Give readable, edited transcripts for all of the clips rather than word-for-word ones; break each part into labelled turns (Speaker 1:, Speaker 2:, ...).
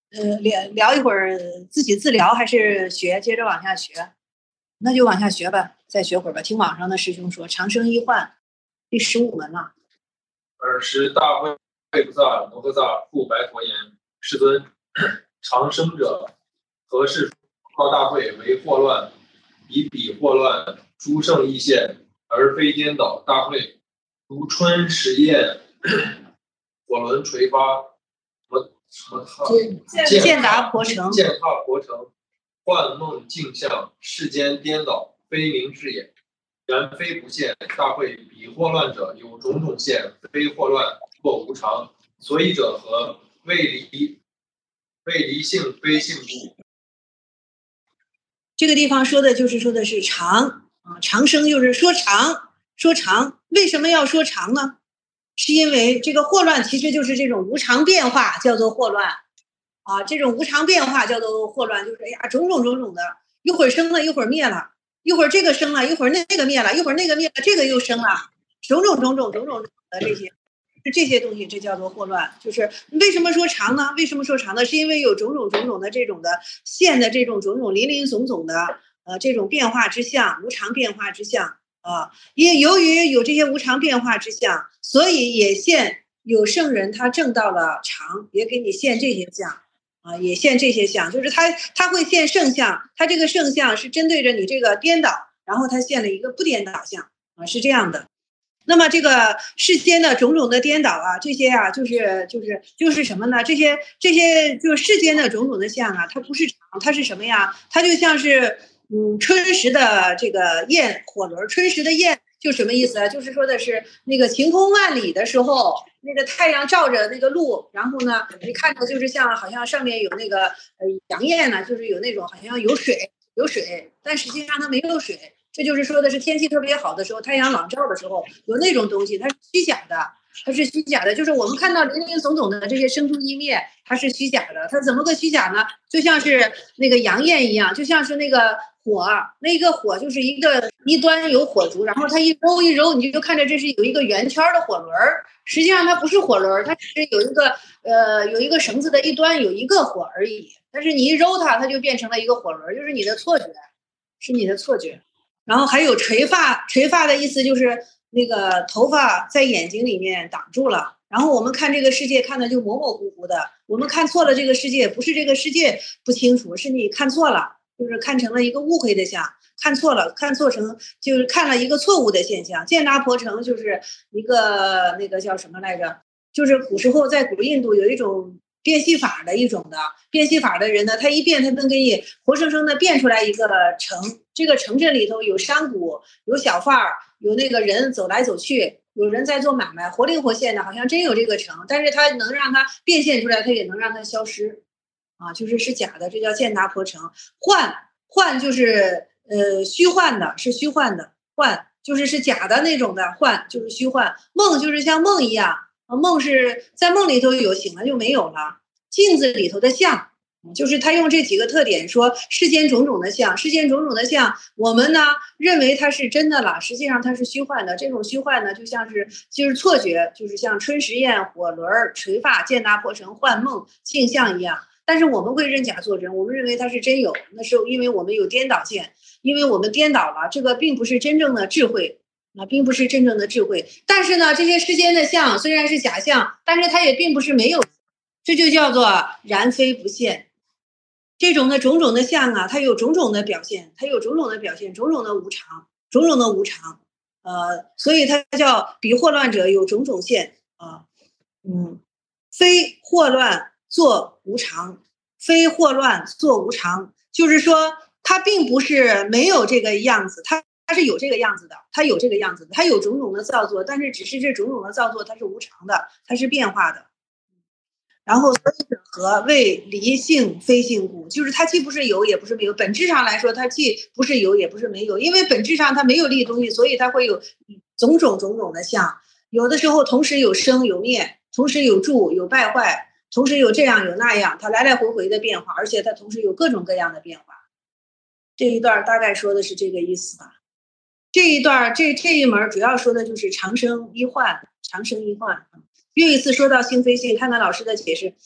Speaker 1: 聊一会儿自己自聊还是学？接着往下学，那就往下学吧，再学会儿吧。听网上的师兄说，长生医患第15门了。
Speaker 2: 尔时大会菩萨摩诃萨复白佛言：世尊，长生者何事报大会为祸乱？以彼祸乱，诸圣异现，而非颠倒大会，如春时宴，火轮垂发，
Speaker 1: 健达婆城，
Speaker 2: 健踏婆城，幻梦镜像，世间颠倒，非明智也。然非不现，大会彼祸乱者有种种现，非祸乱，或无常。所以者何？未离性，非性故。
Speaker 1: 这个地方说的是长啊，长生就是说长，为什么要说长呢？是因为这个祸乱其实就是这种无常变化，叫做祸乱啊。这种无常变化叫做祸乱，就是哎呀，种种的，一会儿生了，一会儿灭了，一会儿这个生了，一会儿那个灭了，一会儿那个灭了，这个又生了，种种的这些东西，这叫做祸乱。就是为什么说长呢？为什么说长呢？是因为有种种的这种的现的这种种种林林总总的这种变化之相，无常变化之相啊。也由于有这些无常变化之相，所以也现有圣人他证到了常，也给你现这些相啊，也现这些相，就是他会现圣相，他这个圣相是针对着你这个颠倒，然后他现了一个不颠倒相啊，是这样的。那么这个世间的种种的颠倒啊，这些啊，就是什么呢？这些就是世间的种种的相啊，它不是常，它是什么呀？它就像是春时的这个焰火轮，春时的焰就什么意思啊？就是说的是那个晴空万里的时候，那个太阳照着那个路，然后呢，你看着就是像好像上面有那个阳焰呢，就是有那种好像有水，但实际上它没有水。这就是说的是天气特别好的时候，太阳朗照的时候，有那种东西，它是虚假的，就是我们看到林林总总的这些生出一灭，它是虚假的。它怎么个虚假呢？就像是那个阳焰一样，就像是那个火，那个火就是一端有火烛，然后它一揉，你就看着这是有一个圆圈的火轮，实际上它不是火轮，它只是有一个绳子的一端有一个火而已。但是你一揉它就变成了一个火轮，就是你的错觉，是你的错觉。然后还有垂发的意思就是那个头发在眼睛里面挡住了，然后我们看这个世界看的就模模糊糊的，我们看错了这个世界，不是这个世界不清楚，是你看错了，就是看成了一个误会的相，看错成就是看了一个错误的现象。健达婆城就是一个那个叫什么来着，就是古时候在古印度有一种变戏法的变戏法的人呢，他一变他能给你活生生的变出来一个城，这个城镇里头有山谷，有小贩儿，有那个人走来走去，有人在做买卖，活灵活现的，好像真有这个城，但是他能让它变现出来，他也能让它消失啊，就是假的，这叫健达婆城。幻就是虚幻的，是虚幻的，幻就是假的那种的，幻就是虚幻，梦就是像梦一样。梦是在梦里头有，醒了就没有了。镜子里头的相，就是他用这几个特点说世间种种的相，我们呢认为它是真的了，实际上它是虚幻的。这种虚幻呢，就是错觉，就是像春时宴、火轮、垂发、健达婆城、幻梦、镜像一样。但是我们会认假作真，我们认为它是真有，那是因为我们有颠倒见，因为我们颠倒了，这个并不是真正的智慧。并不是真正的智慧，但是呢，这些世间的相虽然是假象，但是它也并不是没有，这就叫做然非不现。这种的种种的相啊，它有种种的表现，种种的无常，所以它叫彼祸乱者有种种现啊，非祸乱作无常，就是说它并不是没有这个样子，它是有这个样子的，它有种种的造作，但是只是这种种的造作它是无常的，它是变化的。然后所以者何？谓离性非性故，就是它既不是有也不是没有，本质上来说它既不是有也不是没有，因为本质上它没有立东西，所以它会有种种的相，有的时候同时有生有灭，同时有住有败坏，同时有这样有那样，它来来回回的变化，而且它同时有各种各样的变化。这一段大概说的是这个意思吧。这一段这一门主要说的就是长生医患。又一次说到性非性，看看老师的解释，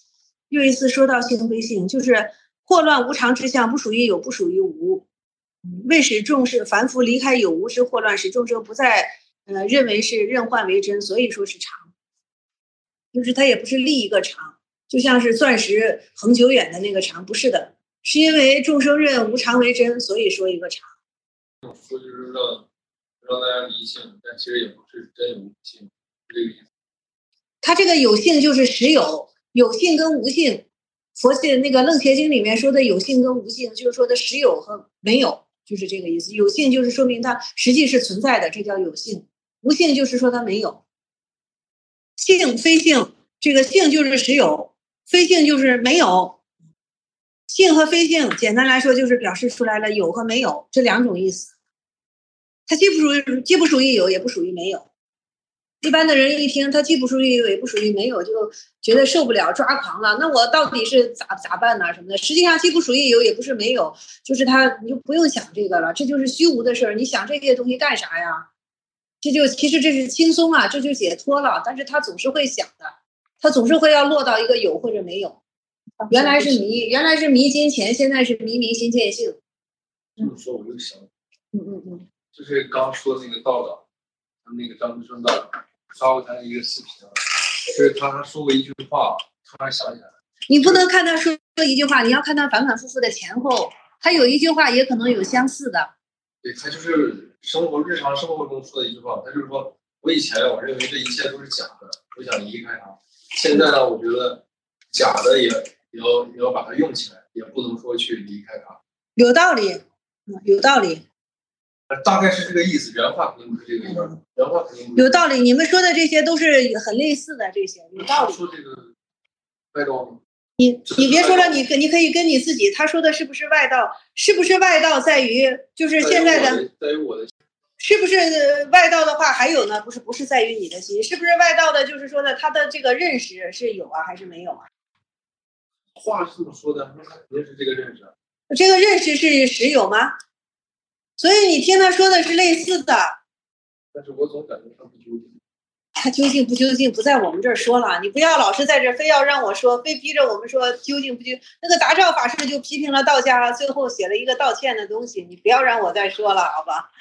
Speaker 1: 又一次说到性非性，就是惑乱无常之相，不属于有，不属于无。为使众生凡夫离开有无之惑乱，使众生不再认为是任幻为真，所以说是常。就是它也不是立一个常，就像是钻石恒久远的那个常，不是的，是因为众生认无常为真，所以说一个常。
Speaker 2: 说就是让大家离性，但其实也不是真有性，是这个意思。
Speaker 1: 它这个有性就是实有，有性跟无性。佛系那个《楞伽经》里面说的有性跟无性，就是说的实有和没有，就是这个意思。有性就是说明它实际是存在的，这叫有性；无性就是说它没有。性非性，这个性就是实有，非性就是没有。性和非性，简单来说就是表示出来了有和没有这两种意思。它既不属于有，也不属于没有。一般的人一听他既不属于有也不属于没有，就觉得受不了抓狂了。那我到底是咋办呢？什么的？实际上既不属于有也不是没有，就是你就不用想这个了，这就是虚无的事儿。你想这些东西干啥呀？其实这是轻松啊，这就解脱了。但是他总是会想的，他总是会要落到一个有或者没有。原来是迷金钱，现在是迷明心见性。
Speaker 2: 这么说我就想，就是刚说那个道长，那个张志生道长。刷过他一个视频，就是他说过一句话，突然想起来了。
Speaker 1: 你不能看他说一句话，你要看他反反复复的前后。他有一句话也可能有相似的。
Speaker 2: 对，他就是日常生活中说的一句话，他就是说我以前我认为这一切都是假的，我想离开它。现在呢，我觉得假的也要把它用起来，也不能说去离开它。
Speaker 1: 有道理，有道理。
Speaker 2: 大概是这个意思，原话肯定不是这个意思，原话肯定不是。
Speaker 1: 有道理，你们说的这些都是很类似的，这些有道理。
Speaker 2: 说这个外道吗？
Speaker 1: 你别说了，你可以跟你自己，他说的是不是外道？是不是外道在于就是现在的？
Speaker 2: 在于我的。
Speaker 1: 是不是外道的话还有呢？不是在于你的心，是不是外道的？就是说的他的这个认识是有啊还是没有啊？
Speaker 2: 话是这么说的，那他肯定是这个认识。
Speaker 1: 这个认识是实有吗？所以你听他说的是类似的，
Speaker 2: 但是我总感觉他不究竟。
Speaker 1: 他究竟不究竟不在我们这儿说了，你不要老是在这非要让我说，非逼着我们说究竟不究竟。那个达照法师就批评了道家，最后写了一个道歉的东西，你不要让我再说了，好吧？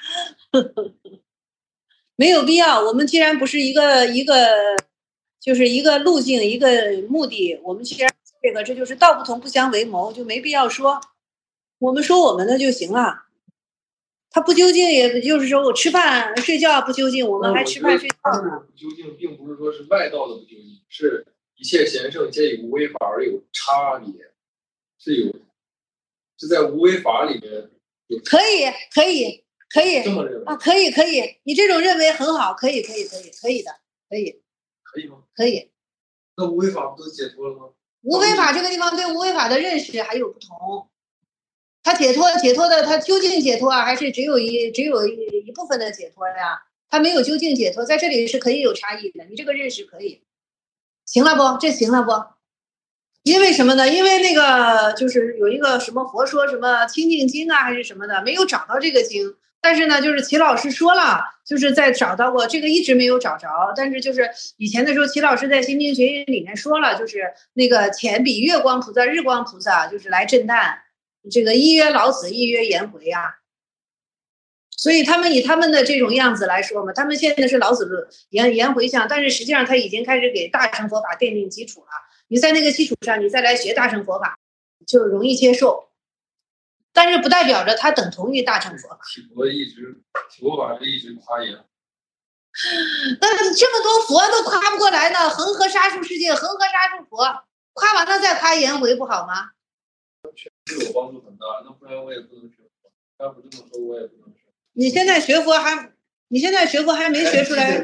Speaker 1: 没有必要。我们既然不是一个就是一个路径一个目的，我们既然这就是道不同不相为谋，就没必要说。我们说我们的就行了。他不究竟，也就是说我吃饭睡觉不究竟，我们还吃饭睡觉呢。
Speaker 2: 不究竟，并不是说是外道的不究竟，是一切贤圣皆以无为法而有差别，是在无为法里面有。
Speaker 1: 可以
Speaker 2: 这么认为
Speaker 1: 啊，可以，你这种认为很好，可以的，可以
Speaker 2: 吗？
Speaker 1: 可以。
Speaker 2: 那无为法不都解脱了吗？
Speaker 1: 无为法这个地方对无为法的认识还有不同。他解脱的，他究竟解脱啊，还是只有一部分的解脱呀？他没有究竟解脱，在这里是可以有差异的。你这个认识可以，行了不？这行了不？因为什么呢？因为那个就是有一个什么佛说什么清净经啊，还是什么的，没有找到这个经。但是呢，就是齐老师说了，就是在找到过这个，一直没有找着。但是就是以前的时候，齐老师在《心经学语》里面说了，就是那个前比月光菩萨、日光菩萨，就是来震旦。这个一曰老子，一曰颜回啊，所以他们以他们的这种样子来说嘛，他们现在是老子颜回相，但是实际上他已经开始给大乘佛法奠定基础了。你在那个基础上，你再来学大乘佛法，就容易接受。但是不代表着他等同于大乘佛法。
Speaker 2: 体佛法是一直夸严。
Speaker 1: 那这么多佛都夸不过来呢，恒河沙数世界，恒河沙数佛，夸完了再夸颜回不好吗？
Speaker 2: 对我帮助很大，那不然我也不能学佛。他不这么说，我也不能学。
Speaker 1: 你现在学佛还没学出来，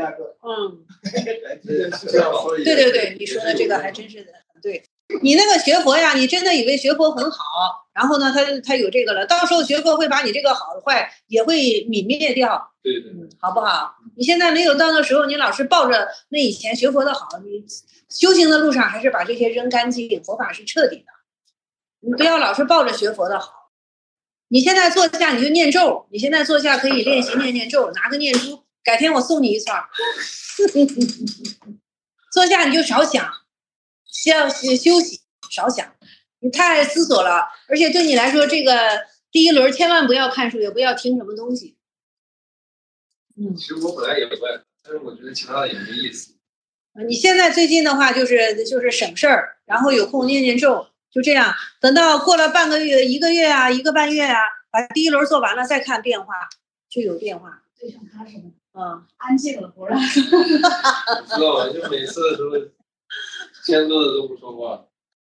Speaker 2: 这样说
Speaker 1: 对，你说的这个还真是的很对。你那个学佛呀，你真的以为学佛很好，然后呢，他有这个了，到时候学佛会把你这个好坏也会泯灭掉，
Speaker 2: 对，
Speaker 1: 好不好？你现在没有到那时候，你老是抱着那以前学佛的好，你修行的路上还是把这些扔干净，佛法是彻底的。你不要老是抱着学佛的好。你现在坐下你就念咒，你现在坐下可以练习念咒，拿个念珠，改天我送你一串。坐下你就少想，要休息， 少想，你太思索了，而且对你来说，这个第一轮千万不要看书，也不要听什么东西。
Speaker 2: 其实我本来也不爱看，但是我觉得其他的也没意思。
Speaker 1: 你现在最近的话就是省事儿，然后有空念念咒，就这样。等到过了半个月、1个月啊、1个半月啊，把第一轮做完了再看变化，就有变化。
Speaker 3: 最想他什么？
Speaker 1: 安
Speaker 3: 静了不让。
Speaker 2: 知道吧？就每次的时候，签字都不说话。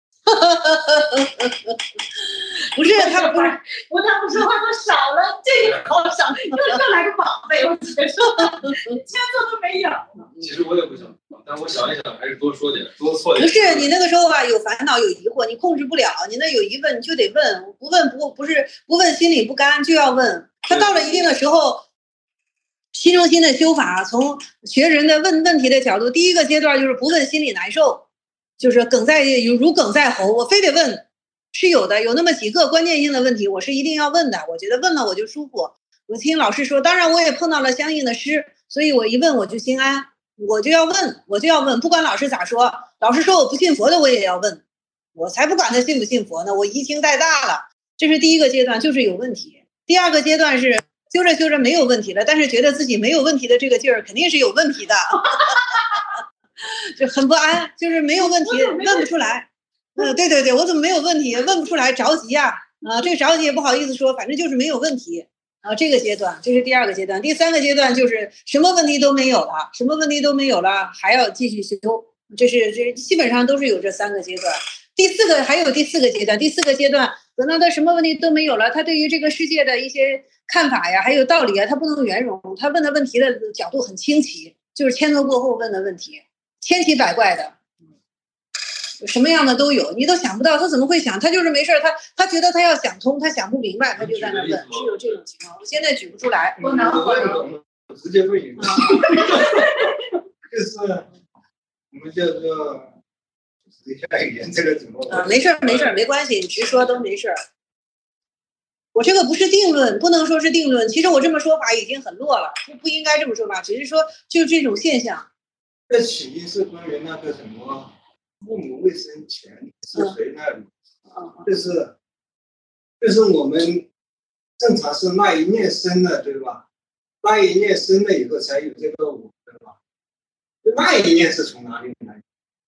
Speaker 1: 不是他不是，
Speaker 3: 他不说话都少了，这个好少，又来个宝贝，我直接说，签字都没有。
Speaker 2: 其实我也不想，但我想一想，还是多说点，多错点。
Speaker 1: 不是你那个时候吧，有烦恼有疑惑，你控制不了，你那有疑问你就得问，不问不问心里不甘，就要问。他到了一定的时候，习中心的修法，从学人的问题的角度，第一个阶段就是不问心里难受，就是如鲠在喉，我非得问。是有的，有那么几个关键性的问题，我是一定要问的。我觉得问了我就舒服。我听老师说，当然我也碰到了相应的师，所以我一问我就心安，我就要问，不管老师咋说，老师说我不信佛的我也要问，我才不管他信不信佛呢，我疑情太大了。这是第一个阶段，就是有问题。第二个阶段是修着没有问题了，但是觉得自己没有问题的这个劲儿肯定是有问题的，就很不安，就是没有问题，问不出来。对，我怎么没有问题？问不出来，着急呀！这个着急也不好意思说，反正就是没有问题。这个阶段，这是第2个阶段。第3个阶段就是什么问题都没有了，还要继续修。这基本上都是有这3个阶段。还有第四个阶段。第4个阶段，等到他什么问题都没有了，他对于这个世界的一些看法呀，还有道理啊，他不能圆融，他问的问题的角度很清奇，就是千头过后问的问题，千奇百怪的。什么样的都有，你都想不到他怎么会想，他就是没事，他觉得他要想通，他想不明白，他就在那问，是有这种情况。我现在举不出来，
Speaker 4: 我直接问一个，就是我们叫做一下语言这个怎么？
Speaker 1: 没事，没关系，你直说都没事。我这个不是定论，不能说是定论。其实我这么说法已经很弱了，不应该这么说法，只是说就这种现象。
Speaker 4: 这起因是关于那个什么？父母未生前是谁那里？就是我们正常是那一念生的，对吧？那一念生了以后才有这个我，对吧？那一念是从哪里来？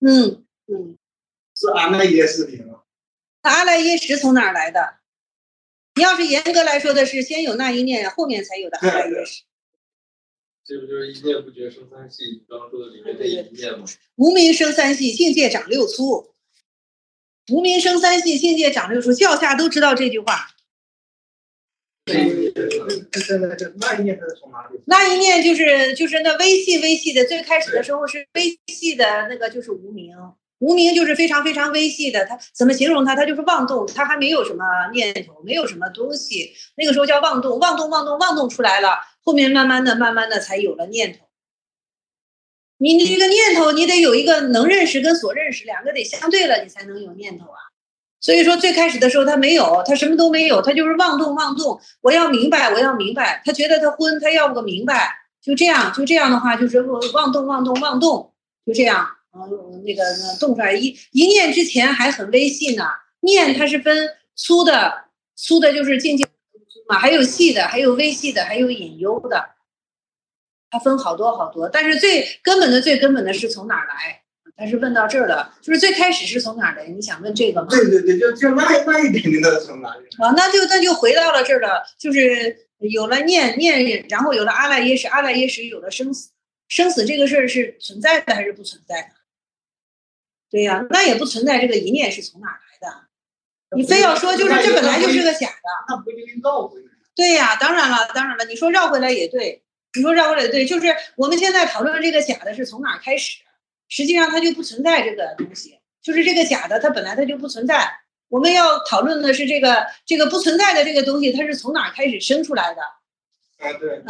Speaker 4: 是阿赖耶识里吗？
Speaker 1: 阿赖耶识从哪儿来的？你要是严格来说的是先有那一念，后面才有的阿赖耶识。
Speaker 2: 这不就是一念不觉生三细，刚刚说的里面那一念吗？
Speaker 1: 无名生三细，境界长六粗。无名生三细，境界长六粗，教下都知道这句话。
Speaker 4: 那一念是从哪里？
Speaker 1: 那一念就是那微细的，最开始的时候是微细的那个，就是无名。无名就是非常非常微细的，它怎么形容它？它就是妄动，它还没有什么念头，没有什么东西。那个时候叫妄动，妄动出来了，后面慢慢的才有了念头。你这个念头，你得有一个能认识跟所认识两个得相对了，你才能有念头啊。所以说最开始的时候他没有，他什么都没有，他就是妄动。我要明白，他觉得他昏，他要个明白，就这样的话就是妄动，就这样。那个动出来一念之前还很微细呢，念它是分粗的就是境界嘛，还有细的，还有微细的，还有隐幽的，它分好多。但是最根本的是从哪儿来？他是问到这儿了，就是最开始是从哪儿来？你想问这个吗？
Speaker 4: 对，就那一点点的从哪里？
Speaker 1: 那就回到了这儿了，就是有了念，然后有了阿赖耶识，有了生死这个事儿是存在的还是不存在的？对呀，那也不存在这个一念是从哪儿来的。你非要说就是这本来就是个假的，
Speaker 4: 那不就绕回来？
Speaker 1: 对呀，当然了，你说绕回来也对，就是我们现在讨论这个假的是从哪儿开始，实际上它就不存在这个东西，就是这个假的它本来它就不存在。我们要讨论的是这个不存在的这个东西，它是从哪儿开始生出来的？
Speaker 4: 对，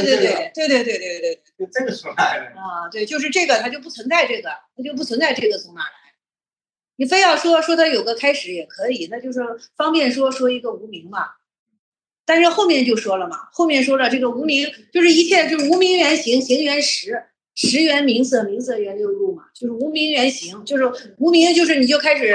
Speaker 4: 就这个从哪来的？
Speaker 1: 对，就是这个它就不存在这个，从哪儿来？你非要说它有个开始也可以，那就是方便说一个无名嘛。但是后面就说了嘛，这个无名就是一切就是无名缘行，行缘识，识缘名色，名色缘六入嘛，就是无名缘行，就是无名就是你就开始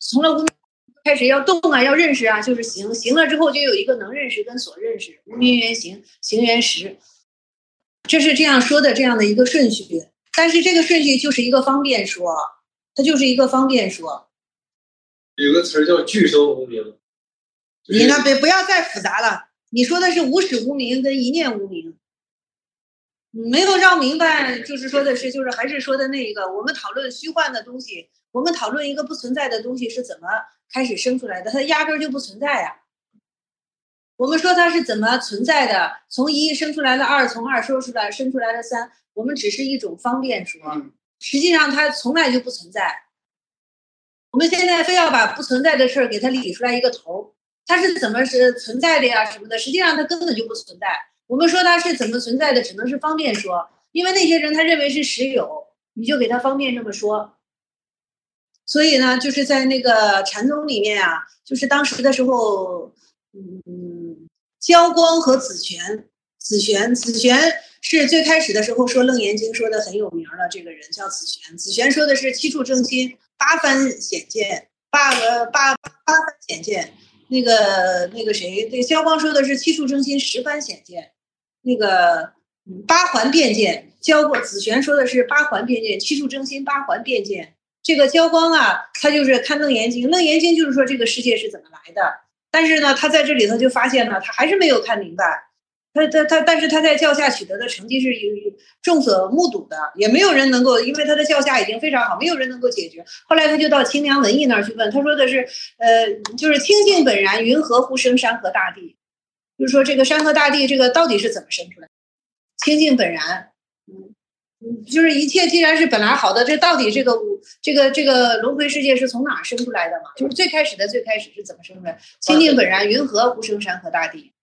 Speaker 1: 从了无名开始要动啊，要认识啊，就是行，行了之后就有一个能认识跟所认识，无名缘行，行缘识，这是这样说的这样的一个顺序。但是这个顺序就是一个方便说，它就是一个方便说。
Speaker 2: 有个词叫俱生无名。
Speaker 1: 你呢，不要再复杂了。你说的是无始无明跟一念无明，没有绕明白，就是说的是，就是还是说的那个，我们讨论虚幻的东西，我们讨论一个不存在的东西是怎么开始生出来的，它压根儿就不存在呀。我们说它是怎么存在的，从一生出来了二，从二生出来了三，我们只是一种方便说，实际上它从来就不存在。我们现在非要把不存在的事儿给它理出来一个头，它是怎么是存在的呀什么的，实际上它根本就不存在。我们说它是怎么存在的，只能是方便说，因为那些人他认为是实有，你就给他方便这么说。所以呢，就是在那个禅宗里面啊，就是当时的时候，焦光和紫玄是最开始的时候说《楞严经》说的很有名的这个人叫紫玄。紫玄说的是七处正心，八番显见，八番显见。那个谁，这个焦光说的是七处正心十番显见。那个八环变见，紫玄说的是八环变见，七处正心八环变见。这个焦光啊，他就是看《楞严经》，《楞严经》就是说这个世界是怎么来的，但是呢，他在这里头就发现了，他还是没有看明白。但是他在教下取得的成绩是众所目睹的，也没有人能够，因为他的教下已经非常好，没有人能够解决。后来他就到清凉文艺那儿去问，他说的是，就是清净本然，云何乎生山河大地？就是说这个山河大地这个到底是怎么生出来的？清净本然，就是一切既然是本来好的，这到底这个轮回世界是从哪生出来的嘛？就是最开始是怎么生出来？清净本然，云何乎生山河大地？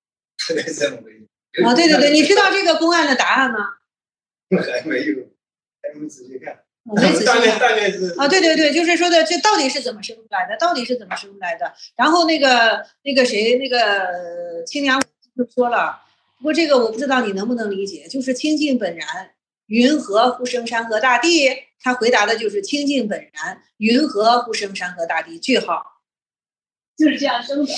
Speaker 1: 啊，对对对，你知道这个公案的答案吗？
Speaker 4: 还没有，还没仔细看。
Speaker 1: 没仔细看。
Speaker 4: 大概是
Speaker 1: 啊，对对对，就是说的这到底是怎么生出来的？然后那个谁，那个清凉就说了，不过这个我不知道你能不能理解，就是清净本然，云何乎生山河大地？他回答的就是清净本然，云何乎生山河大地？句号。
Speaker 3: 就是这样生的。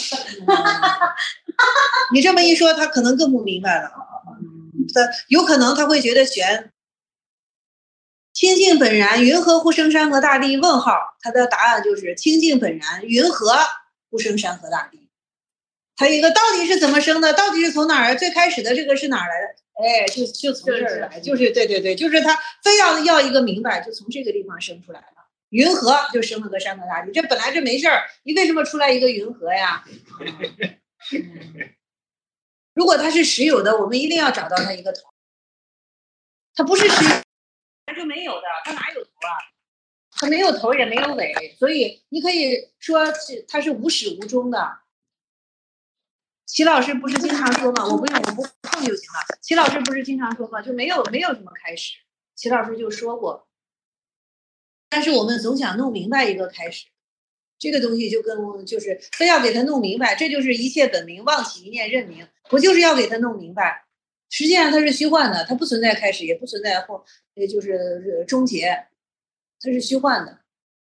Speaker 1: 你这么一说，他可能更不明白了。他有可能他会觉得悬。清净本然，云何乎生山河大地？问号，他的答案就是清净本然，云何乎生山河大地？还有一个到底是怎么生的？到底是从哪儿？最开始的这个是哪儿来的？哎，就从这儿来，就是对对对，就是他非要一个明白，就从这个地方生出来了。云河就生了个山河大地，这本来这没事儿，你为什么出来一个云河呀？如果它是实有的，我们一定要找到它一个头。它不是实有，它就没有的，它哪有头啊？它没有头也没有尾，所以你可以说它是无始无终的。齐老师不是经常说吗？我不碰就行了。齐老师不是经常说吗？就没有什么开始。齐老师就说过。但是我们总想弄明白一个开始，这个东西就是非要给他弄明白，这就是一切本明，妄起一念认明，我就是要给他弄明白。实际上它是虚幻的，它不存在开始，也不存在后，也就是终结，它是虚幻的。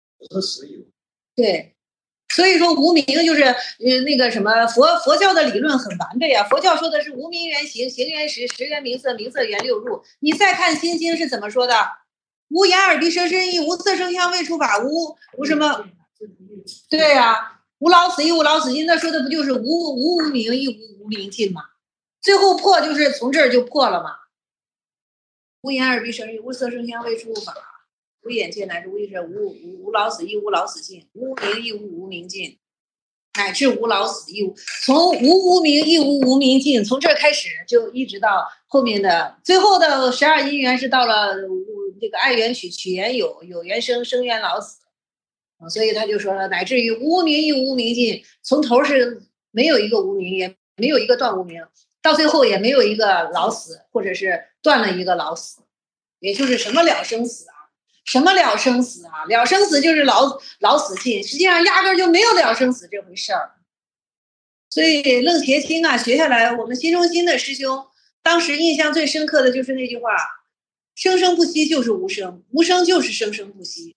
Speaker 1: 对，所以说无明就是那个什么佛教的理论很完备啊。佛教说的是无明缘行，行缘识，识缘名色，名色缘六入。你再看心经是怎么说的？无眼耳鼻舌身意，无色声香味触法，无什么？对呀，无老死亦无老死尽，那说的不就是无明亦无明尽吗？最后破就是从这儿就破了嘛。无眼耳鼻舌身意，无色声香味触法，无眼界乃至无意识，无老死亦无老死尽，无明亦无明尽，乃至无老死亦无。从无明亦无明尽，从这儿开始就一直到后面的最后的12因缘是到了这个爱缘取缘有，有缘生，生缘老死。所以他就说了，乃至于无明亦无明尽，从头是没有一个无明，也没有一个断无明，到最后也没有一个老死，或者是断了一个老死，也就是什么了生死啊？什么了生死啊？了生死就是老死尽，实际上压根就没有了生死这回事儿。所以楞伽清啊学下来，我们新中心的师兄当时印象最深刻的就是那句话：生生不息就是无生，无生就是生生不息。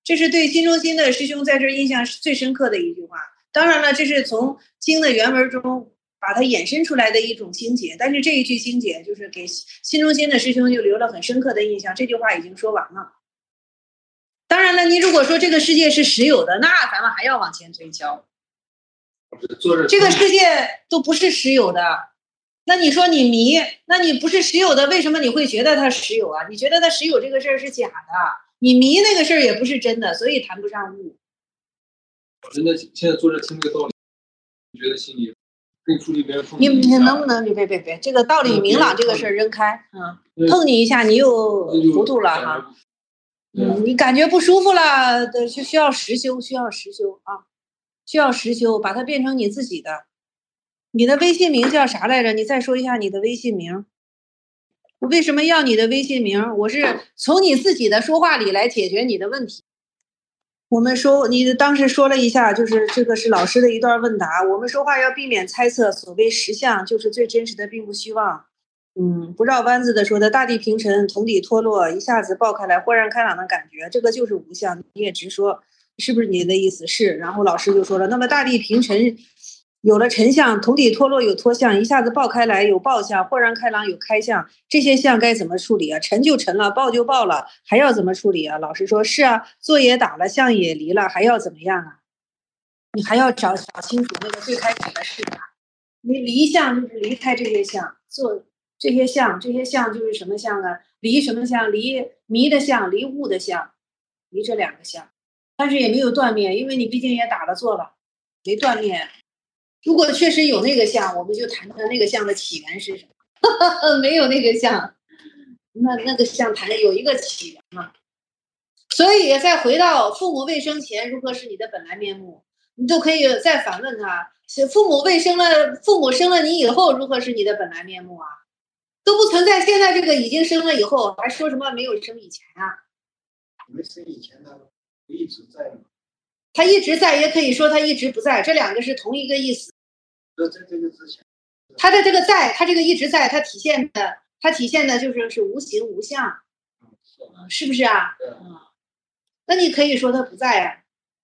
Speaker 1: 这是对新中心的师兄在这儿印象最深刻的一句话。当然了，这是从经的原文中把它衍生出来的一种经解，但是这一句经解就是给新中心的师兄就留了很深刻的印象。这句话已经说完了。当然了，你如果说这个世界是实有的，那咱们还要往前推敲。这个世界都不是实有的，那你说你迷，那你不是实有的，为什么你会觉得它实有啊？你觉得它实有这个事儿是假的，你迷那个事儿也不是真的，所以谈不上悟。
Speaker 2: 我真的现在坐着听这个道理，你觉得心里跟出去别人碰
Speaker 1: 你能不能别这个道理明朗这个事儿扔开啊？碰你一下你又糊涂了哈。你感觉不舒服了，就需要实修，需要实修啊，需要实修，把它变成你自己的。你的微信名叫啥来着？你再说一下你的微信名。我为什么要你的微信名？我是从你自己的说话里来解决你的问题。我们说，你当时说了一下，就是这个是老师的一段问答。我们说话要避免猜测，所谓实相就是最真实的，并不虚妄。不绕弯子的说的，大地平沉，桶底脱落，一下子爆开来，豁然开朗的感觉，这个就是无相。你也直说，是不是你的意思？是。然后老师就说了，那么大地平沉有了沉相，桶底脱落有脱相，一下子爆开来有爆相，豁然开朗有开相，这些相该怎么处理啊？沉就沉了，爆就爆了，还要怎么处理啊？老师说是啊，坐也打了，相也离了，还要怎么样啊？你还要找清楚那个最开始的是啥？你离相就是离开这些相，做这些相就是什么相啊？离什么相？离迷的相，离悟的相，离这两个相，但是也没有断灭，因为你毕竟也打了坐了，没断灭。如果确实有那个相，我们就谈谈那个相的起源是什么。没有那个相，那个相谈的有一个起源嘛。所以再回到父母未生前如何是你的本来面目，你都可以再反问他，父母生了你以后如何是你的本来面目啊？都不存在。现在这个已经生了以后，还说什么没有生以前啊？
Speaker 4: 没生以前他一直在吗？
Speaker 1: 他一直在，也可以说他一直不在，这两个是同一个意思。
Speaker 4: 在这个之前，
Speaker 1: 他的这个在，他这个一直在，他体现的就是无形无相，是不是啊？那你可以说他不在啊。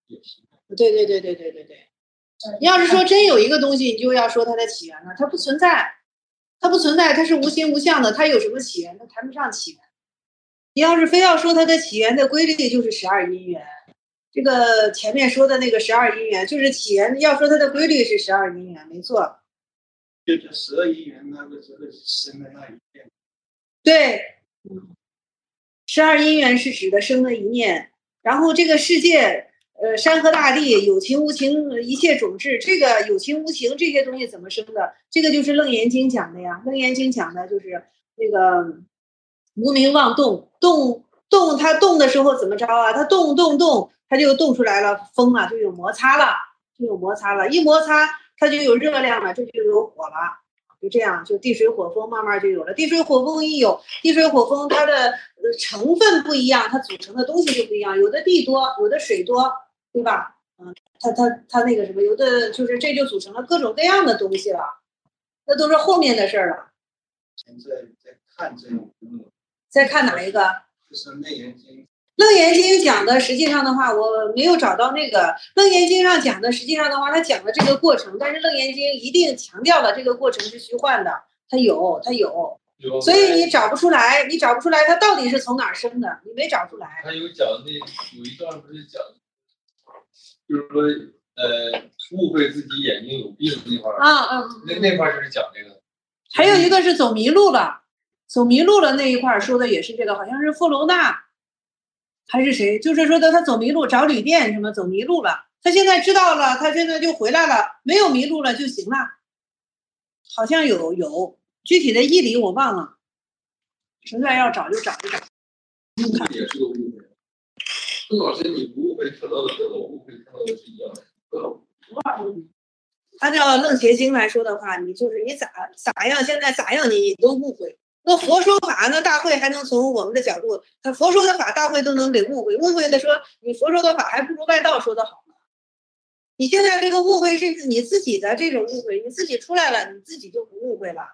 Speaker 1: 对。你要是说真有一个东西，你就要说它的起源了，它不存在，它是无形无相的，它有什么起源？它谈不上起源。你要是非要说它的起源的规律，就是12因缘。这个前面说的那个12因缘，就是起源。要说它的规律是12因缘，没错。
Speaker 4: 就是12因缘那个生的那一念。
Speaker 1: 对，12因缘是指的生的一念，然后这个世界。山河大地有情无情，一切种质，这个有情无情这些东西怎么生的？这个就是《楞严经》讲的呀。《楞严经》讲的就是那个无明妄动，它动的时候怎么着啊？它动，它就动出来了风了，就有摩擦了，一摩擦它就有热量了，这就有火了。就这样，就地水火风慢慢就有了。地水火风一有，地水火风它的成分不一样，它组成的东西就不一样。有的地多，有的水多，对吧？它那个什么，有的就是这就组成了各种各样的东西了，那都是后面的事儿了。
Speaker 4: 现在在看这种，
Speaker 1: 在看哪一个？
Speaker 4: 就是《楞严经》。《
Speaker 1: 楞严经》讲的，实际上的话，我没有找到那个《楞严经》上讲的，实际上的话，它讲了这个过程，但是《楞严经》一定强调了这个过程是虚幻的，它有，所以你找不出来，它到底是从哪儿生的，你没找出来。
Speaker 2: 他有讲有一段不是讲，就是说误会自己眼睛有病那块儿那块儿就是讲这个。
Speaker 1: 还有一个是走迷路了那一块儿说的也是这个，好像是富楼那还是谁，就是说他走迷路找旅店什么走迷路了，他现在知道了，他现在就回来了，没有迷路了就行了。好像有具体的义理我忘了，实在要找就找一找。
Speaker 2: 也是个误会。邓老师，你不误会看到的跟我误会看到的是一样的。
Speaker 1: 按照楞邪经来说的话，你就是你咋样，现在咋样你都误会。那佛说法，那大会还能从我们的角度，他佛说的法，大会都能给误会的说，你佛说的法还不如外道说的好呢。你现在这个误会是你自己的这种误会，你自己出来了，你自己就不误会了。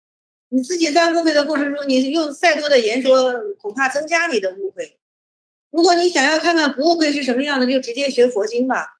Speaker 1: 你自己在误会的过程中，你用再多的言说，恐怕增加你的误会。 如果你想要看看不误会是什么样的，就直接学佛经吧。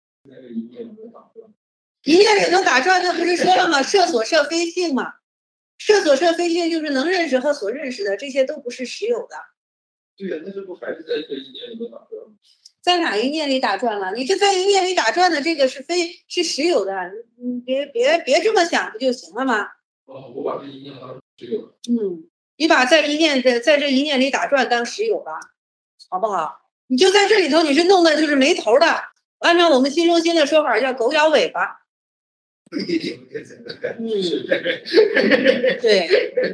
Speaker 1: 一念里能打转，那不是说了吗？摄所摄非性嘛。摄所摄非性就是能认识和所认识的，这些都不是实有的。
Speaker 2: 对呀，那这不还是在这一念里面打转吗？
Speaker 1: 在哪一念里打转了？你这在一念里打转的这个是实有的，你别这么想不就行了吗？
Speaker 2: 哦，我把这一念当实有了。
Speaker 1: 你把在这一念里打转当实有吧，好不好？你就在这里头，你是弄的就是没头的。按照我们新中心的说法，叫狗咬尾巴。对。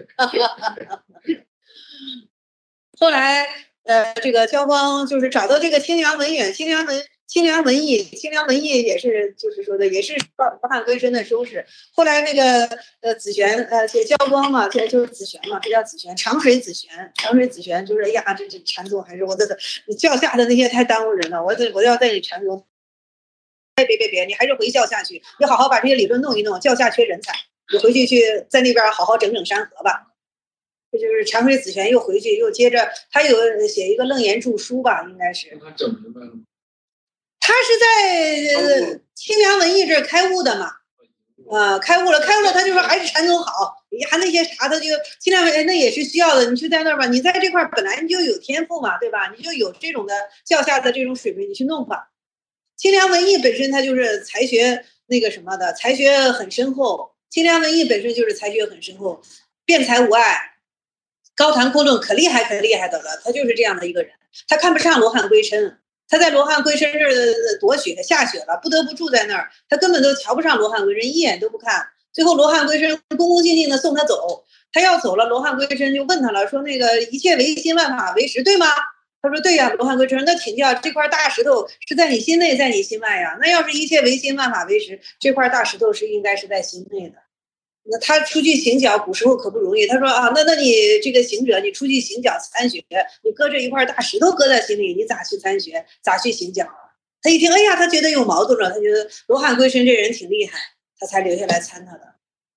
Speaker 1: 后来这个焦光就是找到这个清凉文远、清凉文艺也是就是说的也是罗汉归真的收拾。后来那个紫玄这焦光嘛，这就是紫玄嘛，这叫紫玄，长水紫玄就是哎呀，这禅宗还是我的你教下的那些太耽误人了，我要带你禅宗。别，你还是回教下去，你好好把这些理论弄一弄，教下缺人才，你回去在那边好好整山河吧。这就是长水紫玄又回去又接着他有写一个楞严著书吧，应该是。
Speaker 2: 他整明白了。
Speaker 1: 他是在清凉文艺这儿开悟的嘛，开悟了，他就说还是禅宗好，你还那些啥，他就清凉文艺那也是需要的，你去在那儿吧，你在这块本来你就有天赋嘛，对吧？你就有这种的教下的这种水平，你去弄吧。清凉文艺本身它就是才学那个什么的，才学很深厚。清凉文艺本身就是才学很深厚，辩才无碍，高谈阔论，可厉害的了。他就是这样的一个人，他看不上罗汉归真，他在罗汉归真这儿躲雪下雪了，不得不住在那儿，他根本都瞧不上罗汉归真，一眼都不看。最后罗汉归真恭恭敬敬的送他走，他要走了，罗汉归真就问他了，说那个一切唯心，万法唯识，对吗？他说对呀，罗汉归真，那请教这块大石头是在你心内，在你心外呀？那要是一切唯心，万法唯识，这块大石头是应该是在心内的。那他出去行脚，古时候可不容易。他说啊，那你这个行者，你出去行脚参学，你搁这一块大石头搁在心里，你咋去参学，咋去行脚啊？他一听，哎呀，他觉得有矛盾了，他觉得罗汉归真这人挺厉害，他才留下来参他的。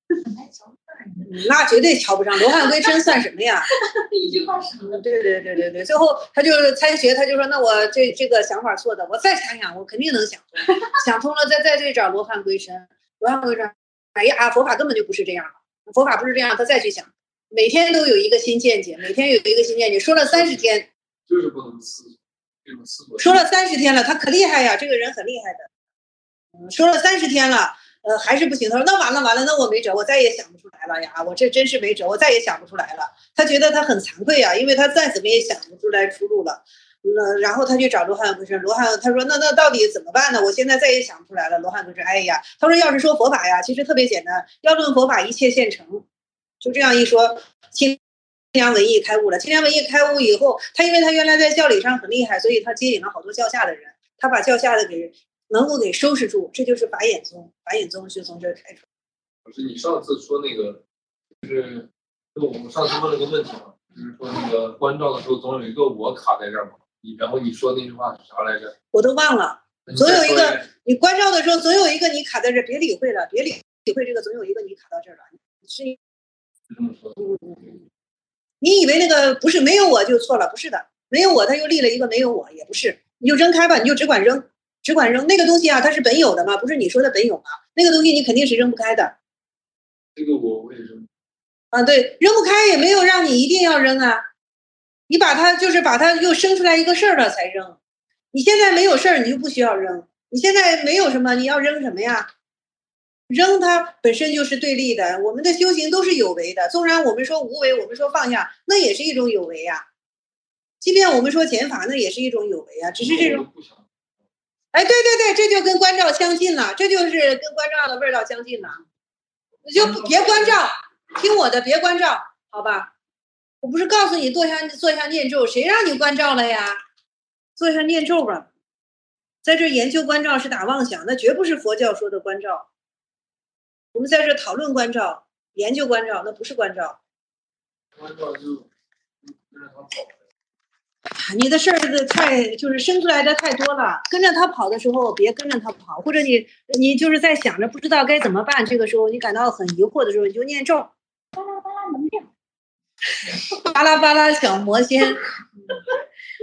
Speaker 1: 那绝对瞧不上，罗汉归真算什么呀？
Speaker 3: 一句话什么？
Speaker 1: 对，最后他就参学，他就说，那我这个想法错的，我再想想，我肯定能想通，想通了再去找罗汉归真，哎呀，佛法根本就不是这样，佛法不是这样，他再去想，每天都有一个新见解，说了30天，
Speaker 2: 就是不能思索，
Speaker 1: 说了30天了，他可厉害呀，这个人很厉害的，说了30天了。还是不行。他说那完了，那我没辙，我再也想不出来了呀！我这真是没辙，我再也想不出来了。他觉得他很惭愧啊，因为他再怎么也想不出来出路了。然后他去找罗汉归真，他说那到底怎么办呢？我现在再也想不出来了。罗汉归真，哎呀，他说要是说佛法呀，其实特别简单，要论佛法，一切现成。就这样一说，清凉文艺开悟了。清凉文艺开悟以后，因为他原来在教理上很厉害，所以他接引了好多教下的人，他把教下的能够给收拾住，这就是法眼宗就从这儿开出。
Speaker 2: 老师，你上次说那个，就是我们上次问了个问题嘛，就是说那个关照的时候总有一个我卡在这儿嘛，然后你说那句话是啥来着？
Speaker 1: 我都忘了。总有一个你关照的时候，总有一个你卡在这儿，别理会了，别理会这个，总有一个你卡到这儿了。是
Speaker 2: 这么说。
Speaker 1: 你以为那个不是没有我就错了，不是的，没有我他又立了一个没有我，也不是，你就扔开吧，你就只管扔那个东西啊，它是本有的嘛，不是你说的本有嘛？那个东西你肯定是扔不开的。
Speaker 2: 这个我也扔
Speaker 1: 啊，对，扔不开也没有让你一定要扔啊，你把它又生出来一个事儿了才扔。你现在没有事儿，你就不需要扔。你现在没有什么，你要扔什么呀？扔它本身就是对立的。我们的修行都是有为的，纵然我们说无为，我们说放下，那也是一种有为呀。即便我们说减法，那也是一种有为啊，只是这种。哎，对，这就跟关照相近了，这就是跟关照的味道相近了。你就别关照，听我的，别关照，好吧？我不是告诉你坐下念咒，谁让你关照了呀？坐下念咒吧，在这研究关照是打妄想，那绝不是佛教说的关照。我们在这讨论关照，研究关照，那不是关照。
Speaker 2: 关照就让他跑。
Speaker 1: 你的事儿就是生出来的太多了，跟着他跑的时候别跟着他跑，或者你就是在想着不知道该怎么办，这个时候你感到很疑惑的时候，你就念咒，
Speaker 3: 巴拉巴拉能量，
Speaker 1: 巴拉巴拉小魔仙。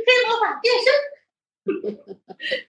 Speaker 3: 黑魔法变身。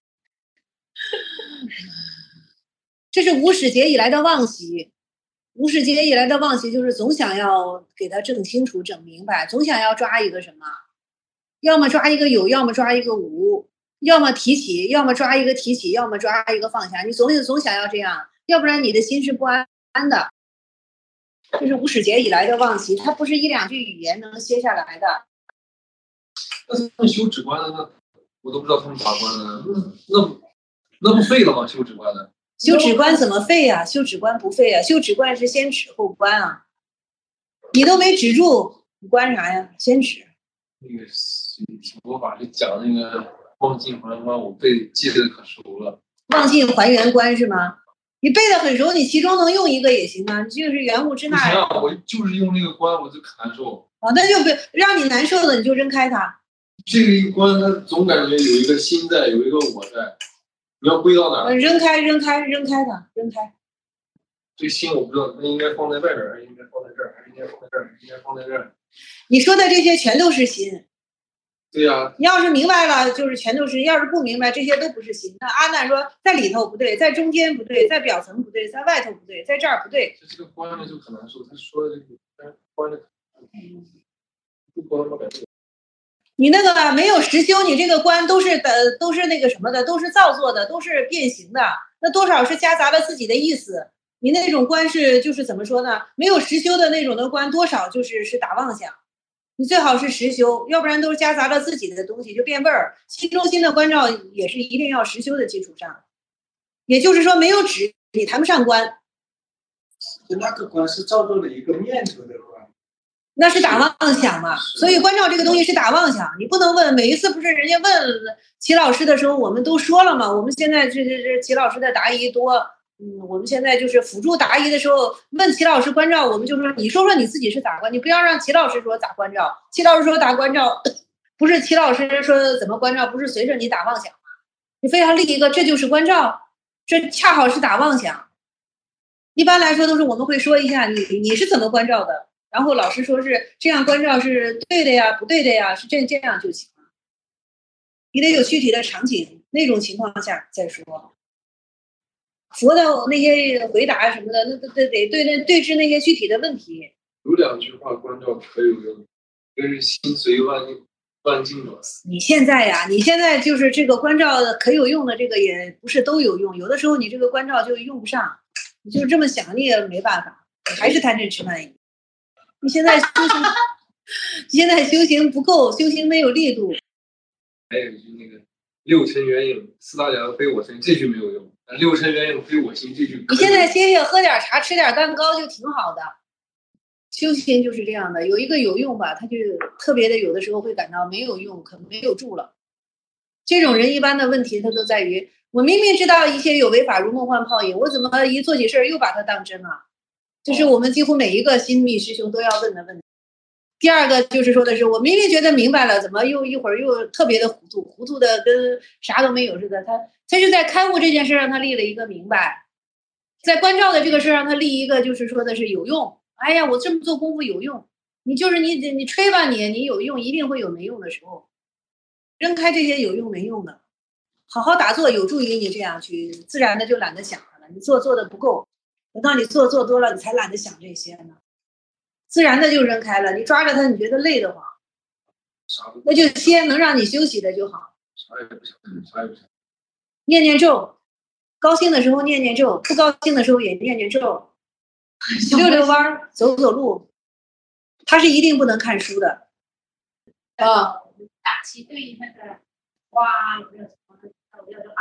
Speaker 1: 这是无始劫以来的妄习。无始劫以来的妄习就是总想要给它整清楚、整明白，总想要抓一个什么，要么抓一个有，要么抓一个无，要么提起，要么抓一个提起，要么抓一个放下。你总想要这样，要不然你的心是不安的。这是无始劫以来的妄习，它不是一两句语言能歇下来的。
Speaker 2: 那他们修止观的，那我都不知道他们咋观的，那不废了吗？修止观的。
Speaker 1: 修止观怎么废呀？修止观不废呀，修止观是先止后观啊。你都没止住，你观啥呀？先止。
Speaker 2: 那个佛法就讲那个忘尽还原观，我记得可熟了。
Speaker 1: 忘尽还原观是吗？你背得很熟，你其中能用一个也行啊。你就是原物之那。
Speaker 2: 不行啊，我就是用那个观，我就可难受。
Speaker 1: 啊，那就不让你难受的，你就扔开它。
Speaker 2: 这个一观，它总感觉有一个心在，有一个我在。你要归到哪儿？
Speaker 1: 扔开它，扔开。
Speaker 2: 这心我不知道，它应该放在外边，还是应该放在这儿，还是应该放在这儿，应该放在这儿。
Speaker 1: 你说的这些全都是心。
Speaker 2: 对呀。
Speaker 1: 你要是明白了，就是全都是；要是不明白，这些都不是心。那阿难说，在里头不对，在中间不对，在表层不对，在外头不对，在这儿不对。
Speaker 2: 这个观念就很难受。他说的这个观念，不观吗？感觉。
Speaker 1: 你那个没有实修，你这个观都是那个什么的，都是造作的，都是变形的，那多少是夹杂了自己的意思。你那种观就是怎么说呢？没有实修的那种的观，多少是打妄想。你最好是实修，要不然都是夹杂了自己的东西，就变味儿。心中心的关照也是一定要实修的基础上，也就是说没有止，你谈不上观。
Speaker 4: 那个观是造作的一个念头的观。
Speaker 1: 那是打妄想嘛，所以关照这个东西是打妄想，你不能问。每一次不是人家问齐老师的时候，我们都说了嘛。我们现在这齐老师的答疑多，我们现在就是辅助答疑的时候问齐老师关照，我们就说你说你自己是咋关，你不要让齐老师说咋关照。齐老师说打关照，不是齐老师说怎么关照，不是随着你打妄想吗？你非要立一个这就是关照，这恰好是打妄想。一般来说都是我们会说一下你是怎么关照的。然后老师说是这样关照是对的呀，不对的呀，是这样就行了。你得有具体的场景，那种情况下再说。佛的那些回答什么的，那得对峙那些具体的问题。
Speaker 2: 有两句话关照可有用，一个是心随万境转。
Speaker 1: 你现在就是这个关照可有用的，这个也不是都有用，有的时候你这个关照就用不上，你就这么想你也没办法，还是贪嗔痴慢疑。你现在修行不够，修行没有力度。
Speaker 2: 还有一句那个六尘缘影，四大假非我身，这句没有用。六尘缘影非我心，这句。
Speaker 1: 你现在歇歇，喝点茶，吃点蛋糕就挺好的。修行就是这样的，有一个有用吧，他就特别的有的时候会感到没有用，可能没有住了。这种人一般的问题，他都在于我明明知道一切有为法如梦幻泡影，我怎么一做起事又把它当真了？这是我们几乎每一个新密师兄都要问的问题。第二个就是说的是，我明明觉得明白了，怎么又一会儿又特别的糊涂的跟啥都没有似的。他是在开悟这件事让他立了一个明白，在关照的这个事让他立一个就是说的是有用。哎呀，我这么做功夫有用，你就是你吹吧你有用，一定会有没用的时候。扔开这些有用没用的，好好打坐有助于你这样去自然的就懒得想了。你做的不够。等到你做多了，你才懒得想这些呢，自然的就扔开了。你抓着它，你觉得累得慌，那就歇，能让你休息的就好。
Speaker 2: 啥也不想。
Speaker 1: 念念咒，高兴的时候念念咒，不高兴的时候也念念咒，溜弯，走路。他是一定不能看书的。
Speaker 3: 打棋对那个花有没有什么有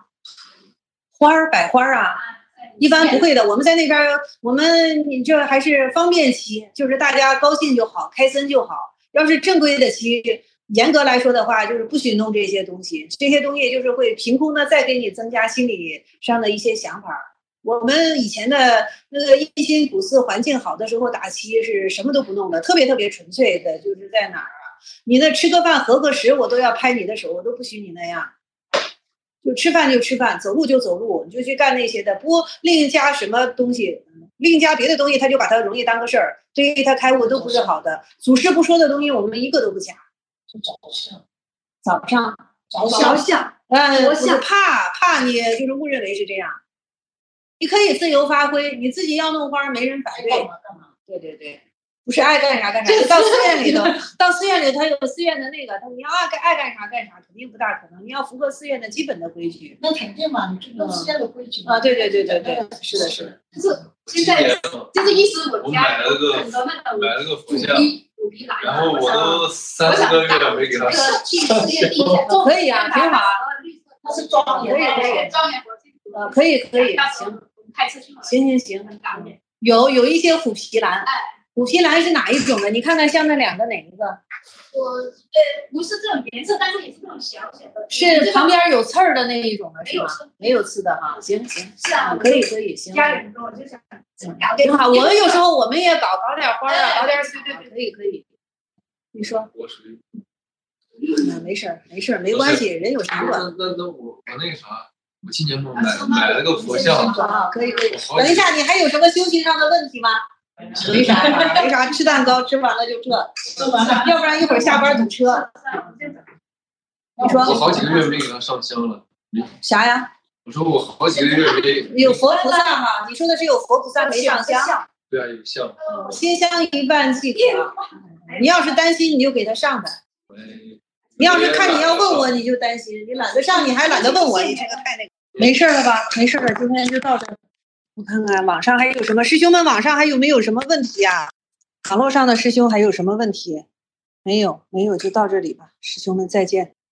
Speaker 1: 百花啊。一般不会的，我们在那边，你这还是方便期，就是大家高兴就好，开心就好。要是正规的期，严格来说的话，就是不许弄这些东西，这些东西就是会凭空的再给你增加心理上的一些想法。我们以前的那个一心古寺环境好的时候打棋是什么都不弄的，特别特别纯粹的，就是在哪儿啊？你那吃个饭合个食，我都要拍你的手，我都不许你那样。就吃饭就吃饭，走路就走路，你就去干那些的，不另加什么东西，另加别的东西，他就把它容易当个事儿，对于他开悟都不是好的。祖师不说的东西，我们一个都不加。 早上
Speaker 3: 小想，
Speaker 1: 不是怕你就是误认为是这样，你可以自由发挥，你自己要弄花没人反对。对对对，不是爱干啥干啥。到寺院里头，他有寺院的那个，你要爱干啥干啥，肯定不大可能。你要符合寺院的基本的规矩。
Speaker 3: 那肯定嘛，你这都寺院的规矩
Speaker 1: 啊。对，是的，是的。
Speaker 3: 现在就是意思，
Speaker 2: 我买了个佛像，然后我都3、4个月没给他上香。
Speaker 1: 可以啊，挺好。
Speaker 3: 它是庄严，
Speaker 1: 可以，行。有一些虎皮兰，虎皮兰是哪一种的？你看看像那2个哪一个？
Speaker 3: 不是这种颜色，但是也是那种小小的，
Speaker 1: 是旁边有刺儿的那一种的，是吗？没有刺的哈。行，
Speaker 3: 是啊，
Speaker 1: 可以，行。
Speaker 3: 家人多，就想
Speaker 1: 挺好。我们有时候也搞点花啊，搞点草，可以。你说。
Speaker 2: 我属于。
Speaker 1: 没事，没关系，人有什么管？
Speaker 2: 那我那个啥。我今年买了个佛像
Speaker 1: 啊，可以。等一下，你还有什么修行上的问题吗？没啥，吃蛋糕吃完了就这，要不然一会儿下班堵车。你说
Speaker 2: 我好几个月没给他上香了。
Speaker 1: 啥呀？
Speaker 2: 我说我好几个月没
Speaker 1: 有佛菩萨吗？你说的是有佛菩萨没上香？
Speaker 2: 对啊，有像。
Speaker 1: 心香一半即可。你要是担心，你就给他上呗。你要是看你要问我，你就担心；你懒得上，你还懒得问我，你这个太那个。没事了吧？没事了，今天就到这。我看看网上还有什么，师兄们网上还有没有什么问题啊？网络上的师兄还有什么问题？没有，就到这里吧。师兄们再见。